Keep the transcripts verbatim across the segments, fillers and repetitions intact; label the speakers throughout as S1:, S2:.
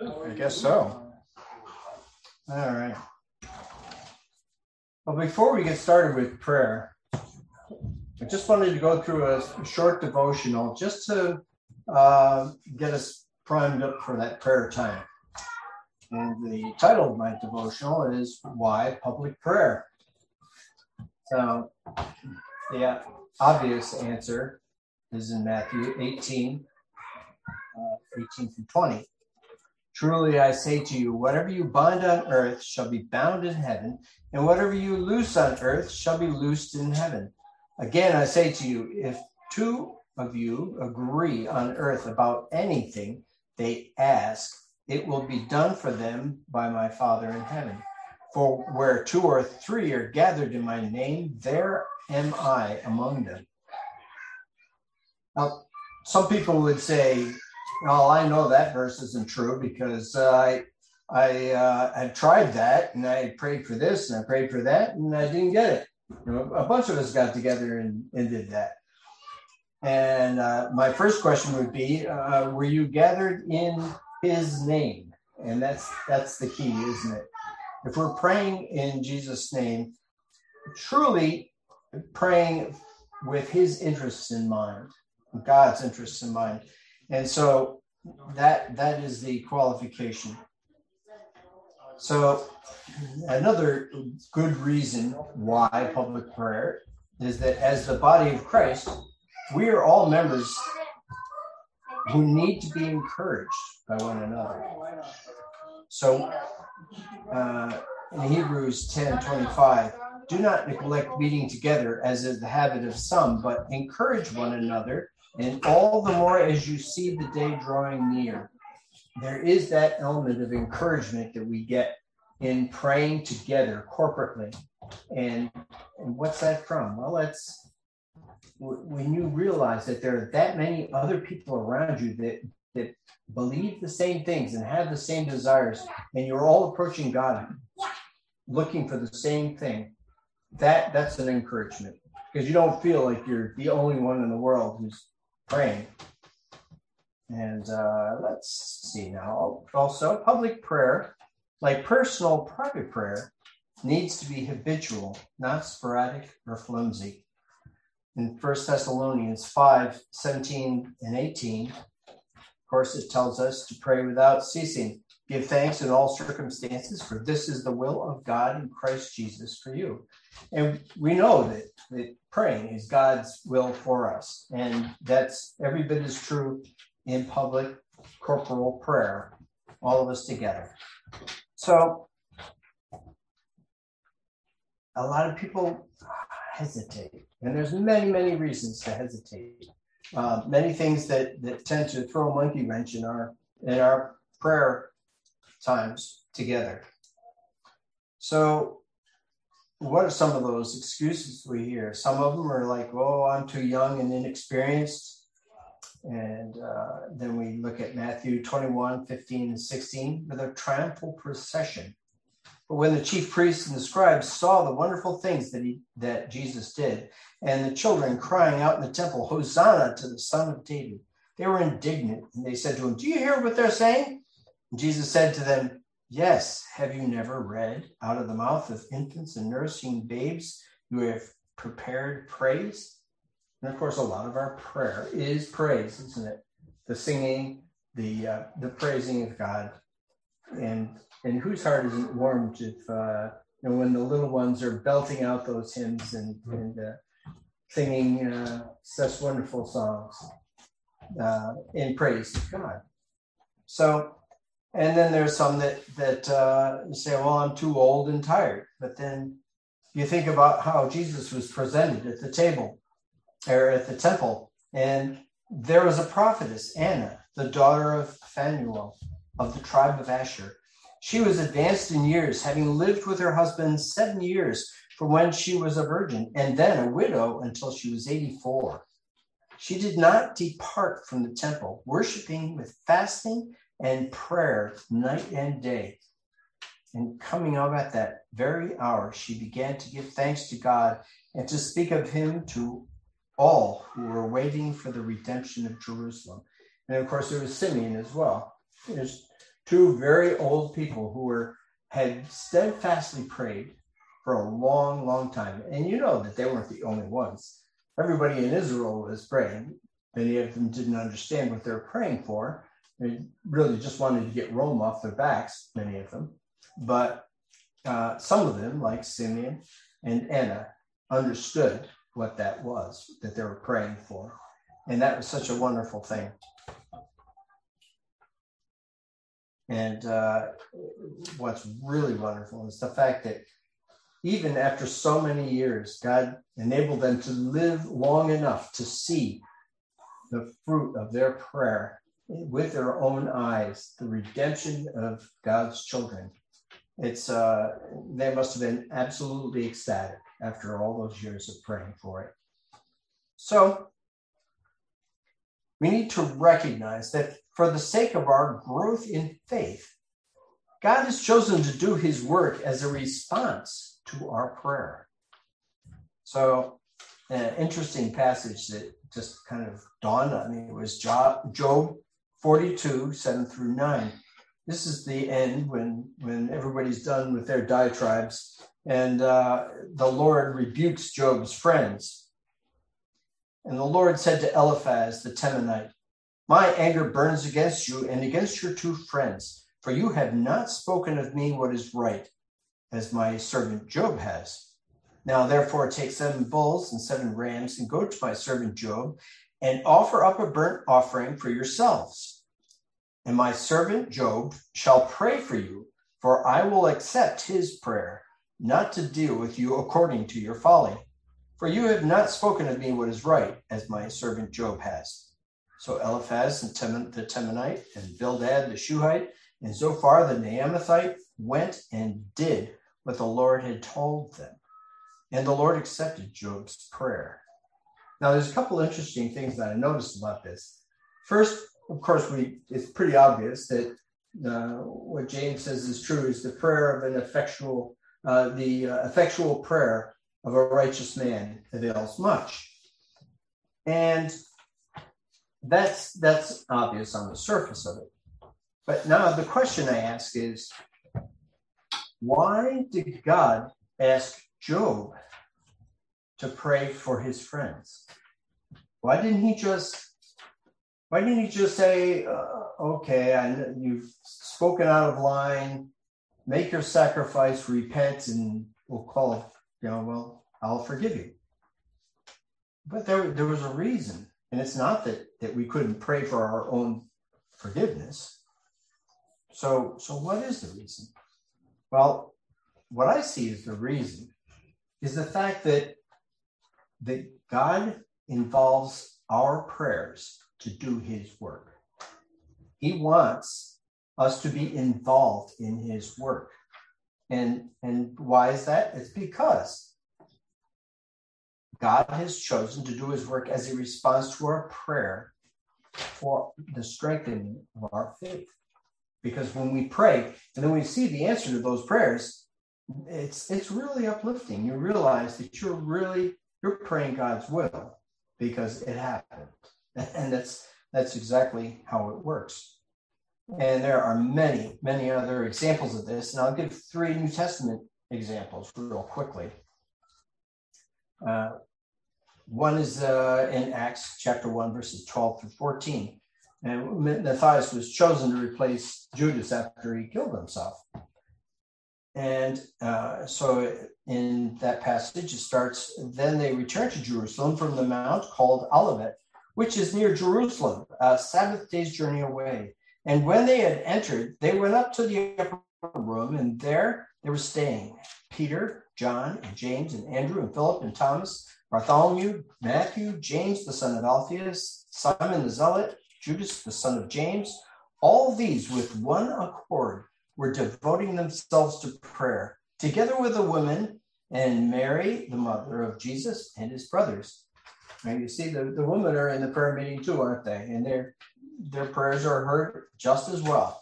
S1: I guess so. All right. Well, before we get started with prayer, I just wanted to go through a short devotional just to uh, get us primed up for that prayer time. And the title of my devotional is Why Public Prayer? So the obvious answer is in Matthew eighteen, uh, eighteen through twenty. Truly I say to you, whatever you bind on earth shall be bound in heaven, and whatever you loose on earth shall be loosed in heaven. Again, I say to you, if two of you agree on earth about anything they ask, it will be done for them by my Father in heaven. For where two or three are gathered in my name, there am I among them. Now, some people would say, well, I know that verse isn't true because uh, I I uh, had tried that and I prayed for this and I prayed for that and I didn't get it. You know, a bunch of us got together and, and did that. And uh, my first question would be, uh, were you gathered in his name? And that's that's the key, isn't it? If we're praying in Jesus' name, truly praying with his interests in mind, God's interests in mind. And so that that is the qualification. So another good reason why public prayer is that as the body of Christ, we are all members who need to be encouraged by one another. So uh, in Hebrews ten twenty-five, do not neglect meeting together as is the habit of some, but encourage one another, and all the more as you see the day drawing near. There is that element of encouragement that we get in praying together corporately. And, and what's that from? Well, it's when you realize that there are that many other people around you that, that believe the same things and have the same desires, and you're all approaching God looking for the same thing. That that's an encouragement, because you don't feel like you're the only one in the world who's praying. And uh, let's see now. Also, public prayer, like personal private prayer, needs to be habitual, not sporadic or flimsy. In First Thessalonians five seventeen and eighteen, of course, it tells us to pray without ceasing. Give thanks in all circumstances, for this is the will of God in Christ Jesus for you. And we know that, that praying is God's will for us. And that's every bit as true in public corporal prayer, all of us together. So a lot of people hesitate, and there's many, many reasons to hesitate. Uh, many things that, that tend to throw a monkey wrench in our in our prayer times together. So what are some of those excuses we hear? Some of them are like, oh, I'm too young and inexperienced. And uh, then we look at Matthew twenty-one, fifteen, and sixteen with a triumphal procession. But when the chief priests and the scribes saw the wonderful things that he that Jesus did, and the children crying out in the temple, Hosanna to the Son of David, they were indignant. And they said to him, do you hear what they're saying? And Jesus said to them, yes, have you never read, out of the mouth of infants and nursing babes, you have prepared praise? And of course, a lot of our prayer is praise, isn't it? The singing, the uh, the praising of God. And and whose heart isn't warmed if, uh, you know, when the little ones are belting out those hymns and, and uh, singing uh, such wonderful songs uh, in praise of God. So, and then there's some that, that uh, say, well, I'm too old and tired. But then you think about how Jesus was presented at the table, or at the temple, and there was a prophetess, Anna, the daughter of Phanuel, of the tribe of Asher. She was advanced in years, having lived with her husband seven years from when she was a virgin, and then a widow until she was eighty-four. She did not depart from the temple, worshiping with fasting and prayer night and day. And coming up at that very hour, she began to give thanks to God and to speak of him to all who were waiting for the redemption of Jerusalem. And of course, there was Simeon as well. There's two very old people who were had steadfastly prayed for a long, long time. And you know that they weren't the only ones. Everybody in Israel was praying. Many of them didn't understand what they were praying for. They really just wanted to get Rome off their backs, many of them. But uh, some of them, like Simeon and Anna, understood what that was that they were praying for. And that was such a wonderful thing. And uh, what's really wonderful is the fact that even after so many years, God enabled them to live long enough to see the fruit of their prayer with their own eyes, the redemption of God's children. It's uh, they must have been absolutely ecstatic after all those years of praying for it. So we need to recognize that for the sake of our growth in faith, God has chosen to do his work as a response to our prayer. So an interesting passage that just kind of dawned on me was Job forty-two, seven through nine. This is the end when, when everybody's done with their diatribes, and uh, the Lord rebukes Job's friends. And the Lord said to Eliphaz the Temanite, "My anger burns against you and against your two friends, for you have not spoken of me what is right, as my servant Job has. Now, therefore, take seven bulls and seven rams and go to my servant Job and offer up a burnt offering for yourselves. And my servant Job shall pray for you, for I will accept his prayer, not to deal with you according to your folly. For you have not spoken of me what is right, as my servant Job has." So Eliphaz and Teman, the Temanite and Bildad the Shuhite and Zophar the Naamathite went and did what the Lord had told them. And the Lord accepted Job's prayer. Now, there's a couple interesting things that I noticed about this. First, of course, we it's pretty obvious that uh, what James says is true is the prayer of an effectual, uh, the uh, effectual prayer of a righteous man avails much. And that's that's obvious on the surface of it. But now the question I ask is, why did God ask Job to pray for his friends? Why didn't he just why didn't he just say, uh, okay, I know you've spoken out of line, make your sacrifice, repent, and we'll call it, you know, well, I'll forgive you. But there, there was a reason. And it's not that, that we couldn't pray for our own forgiveness. So, so what is the reason? Well, what I see as the reason is the fact that, that God involves our prayers to do his work. He wants us to be involved in his work. And, and why is that? It's because God has chosen to do his work as a response to our prayer for the strengthening of our faith. Because when we pray and then we see the answer to those prayers, it's it's really uplifting. You realize that you're really, you're praying God's will because it happened. And that's that's exactly how it works. And there are many, many other examples of this. And I'll give three New Testament examples real quickly. Uh, one is uh, in Acts chapter one, verses twelve through fourteen. And Matthias was chosen to replace Judas after he killed himself. And uh, so in that passage, it starts, "Then they returned to Jerusalem from the mount called Olivet, which is near Jerusalem, a Sabbath day's journey away. And when they had entered, they went up to the upper room, and there they were staying, Peter, John, and James, and Andrew, and Philip, and Thomas, Bartholomew, Matthew, James, the son of Alphaeus, Simon the Zealot, Judas, the son of James. All these with one accord were devoting themselves to prayer, together with the women and Mary, the mother of Jesus, and his brothers." And you see the, the women are in the prayer meeting too, aren't they? And their their prayers are heard just as well.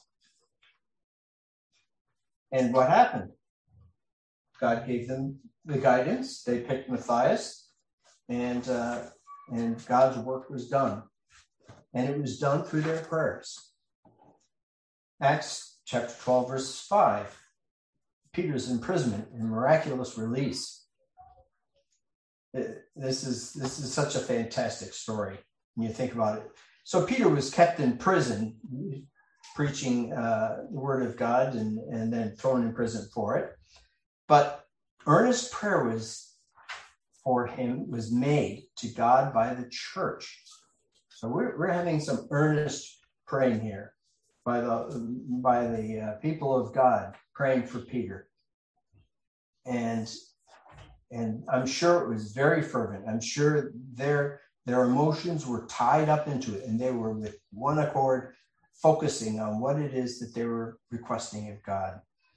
S1: And what happened? God gave them the guidance. They picked Matthias, and uh, and God's work was done. And it was done through their prayers. Acts chapter twelve, verse five, Peter's imprisonment and miraculous release. This is this is such a fantastic story when you think about it. So Peter was kept in prison, preaching uh, the word of God, and, and then thrown in prison for it. But earnest prayer was for him was made to God by the church. So we're we're having some earnest praying here by the by the uh, people of God, praying for Peter. And and I'm sure it was very fervent. I'm sure their their emotions were tied up into it, and they were with one accord, focusing on what it is that they were requesting of God.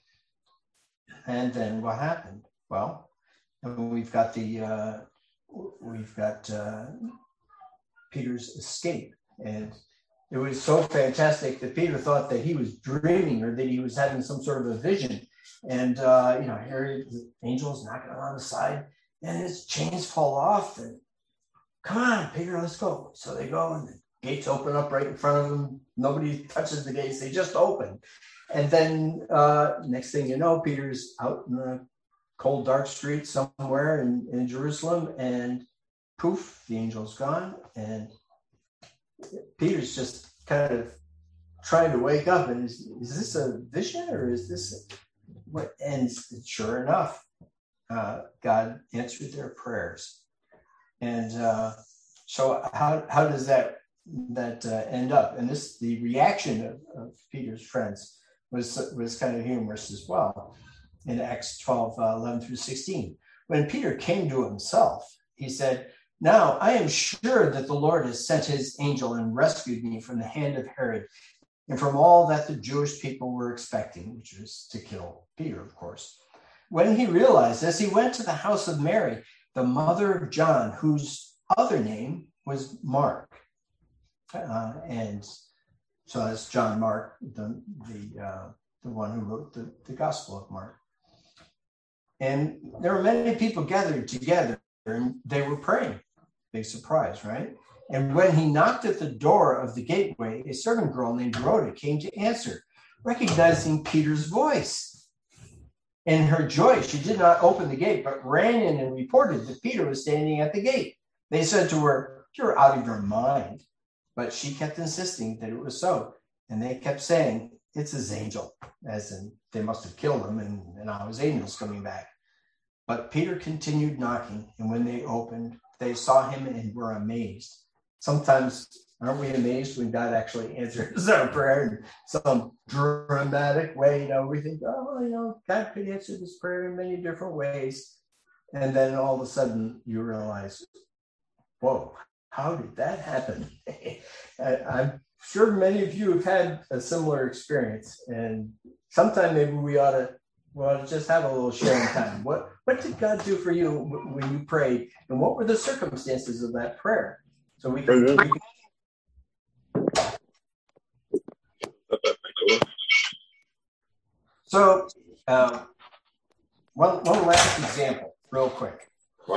S1: And then what happened? Well, we've got the uh, we've got uh, Peter's escape, and it was so fantastic that Peter thought that he was dreaming or that he was having some sort of a vision. And uh, you know, here the angel's knocking on the side, and his chains fall off. And come on, Peter, let's go. So they go, and the gates open up right in front of them. Nobody touches the gates; they just open. And then uh, next thing you know, Peter's out in the cold, dark street somewhere in, in Jerusalem, and poof, the angel's gone. And Peter's just kind of trying to wake up. And is, is this a vision, or is this what? And sure enough, uh, God answered their prayers. And uh, so how how does that that uh, end up? And this the reaction of, of Peter's friends was was kind of humorous as well. In Acts twelve, uh, eleven through sixteen. When Peter came to himself, he said, "Now I am sure that the Lord has sent his angel and rescued me from the hand of Herod and from all that the Jewish people were expecting," which was to kill Peter, of course. When he realized this, he went to the house of Mary, the mother of John, whose other name was Mark. Uh, and so that's John Mark, the, the, uh, the one who wrote the, the Gospel of Mark. And there were many people gathered together, and they were praying. Big surprise, right? And when he knocked at the door of the gateway, a servant girl named Rhoda came to answer, recognizing Peter's voice. In her joy, she did not open the gate, but ran in and reported that Peter was standing at the gate. They said to her, "You're out of your mind." But she kept insisting that it was so. And they kept saying, "It's his angel," as in they must have killed him, and, and now his angel's coming back. But Peter continued knocking, and when they opened, they saw him and were amazed. Sometimes, aren't we amazed when God actually answers our prayer in some dramatic way? You know, we think, oh, you know, God could answer this prayer in many different ways. And then all of a sudden you realize, whoa, how did that happen? I'm sure many of you have had a similar experience, and sometime maybe we ought to, we ought to just have a little sharing time. What what did God do for you when you prayed, and what were the circumstances of that prayer? So we can. We can... So um, one one last example, real quick.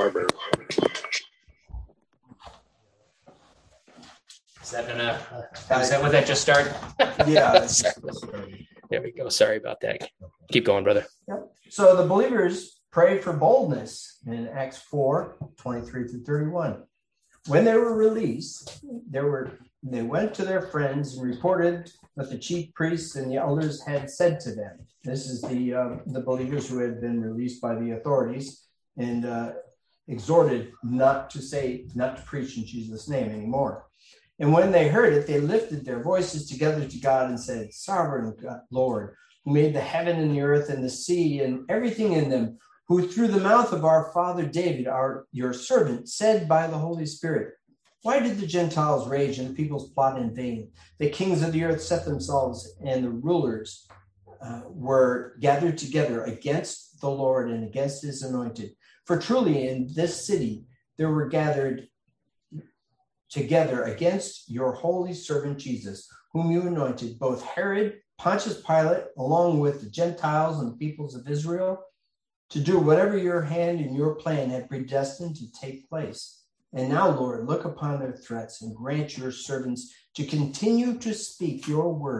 S2: Is that enough? Is that what that just started?
S1: Yeah.
S2: There we go. Sorry about that. Keep going, brother.
S1: Yep. So the believers prayed for boldness in Acts four, twenty-three through thirty-one. When they were released, they were they went to their friends and reported what the chief priests and the elders had said to them. This is the uh, the believers who had been released by the authorities and uh, exhorted not to say, not to preach in Jesus' name anymore. And when they heard it, they lifted their voices together to God and said, "Sovereign God, Lord, who made the heaven and the earth and the sea and everything in them, who through the mouth of our father David, our your servant, said by the Holy Spirit, why did the Gentiles rage and the peoples plot in vain? The kings of the earth set themselves, and the rulers uh, were gathered together against the Lord and against his anointed. For truly in this city there were gathered together against your holy servant Jesus, whom you anointed, both Herod, Pontius Pilate, along with the Gentiles and the peoples of Israel, to do whatever your hand and your plan had predestined to take place. And now, Lord, look upon their threats and grant your servants to continue to speak your word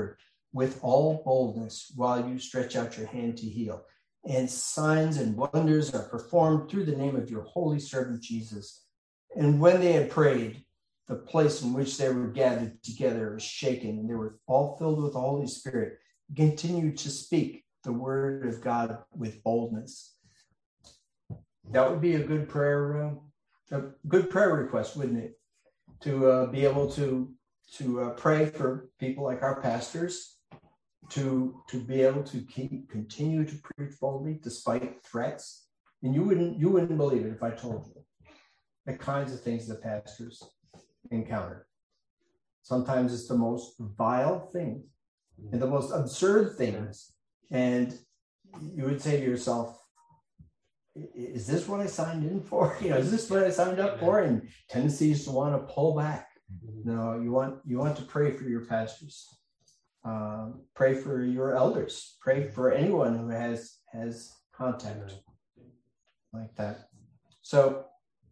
S1: with all boldness while you stretch out your hand to heal. And signs and wonders are performed through the name of your holy servant Jesus. And when they had prayed, the place in which they were gathered together was shaken, and they were all filled with the Holy Spirit, continued to speak the word of God with boldness. That would be a good prayer, uh, a good prayer request, wouldn't it? To uh, be able to to uh, pray for people like our pastors, to to be able to keep continue to preach boldly despite threats. And you wouldn't you wouldn't believe it if I told you the kinds of things the pastors encounter. Sometimes it's the most vile things and the most absurd things, and you would say to yourself, is this what I signed in for? You know, is this what I signed up for? And tendencies to want to pull back. No, you want you want to pray for your pastors, um, pray for your elders, pray for anyone who has has contact like that. So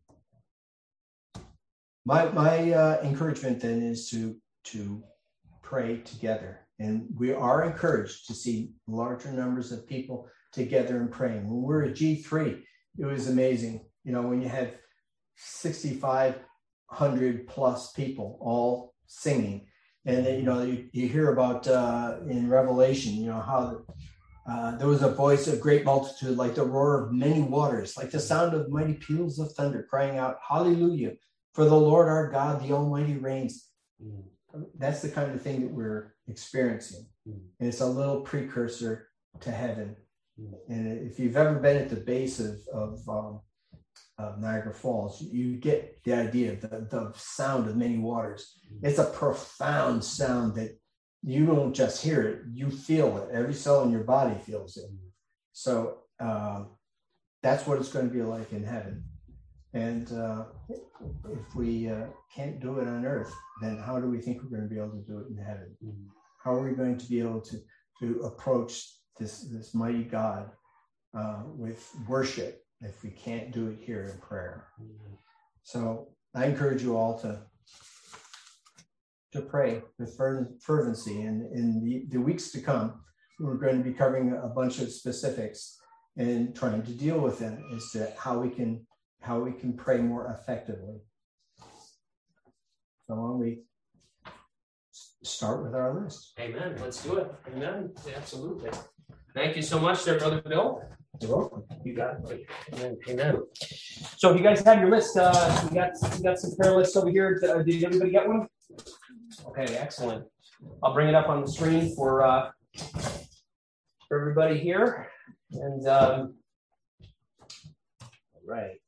S1: my my uh, encouragement then is to to pray together, and we are encouraged to see larger numbers of people together and praying. When we were at G three, it was amazing. You know, when you had sixty-five hundred plus people all singing, and then, you know, you, you hear about uh, in Revelation, you know, how uh, there was a voice of great multitude, like the roar of many waters, like the sound of mighty peals of thunder, crying out, "Hallelujah! For the Lord our God, the Almighty reigns." Mm. That's the kind of thing that we're experiencing, mm. and it's a little precursor to heaven. And if you've ever been at the base of, of, um, of Niagara Falls, you get the idea of the, the sound of many waters. It's a profound sound that you don't just hear it, you feel it. Every cell in your body feels it. So um, that's what it's going to be like in heaven. And uh, if we uh, can't do it on earth, then how do we think we're going to be able to do it in heaven? How are we going to be able to, to approach this this mighty God uh, with worship if we can't do it here in prayer? Mm-hmm. So I encourage you all to to pray with fervency, and in the, the weeks to come, we're going to be covering a bunch of specifics and trying to deal with them as to how we can how we can pray more effectively. So why don't we start with our list?
S3: Amen. Let's do it. Amen. Absolutely. Thank you so much there, Brother Bill.
S1: You're welcome.
S3: You got it. Amen. Amen. So if you guys have your list, uh, we got we got some prayer lists over here. Uh, did everybody get one? Okay, excellent. I'll bring it up on the screen for uh, for everybody here. And um, all right.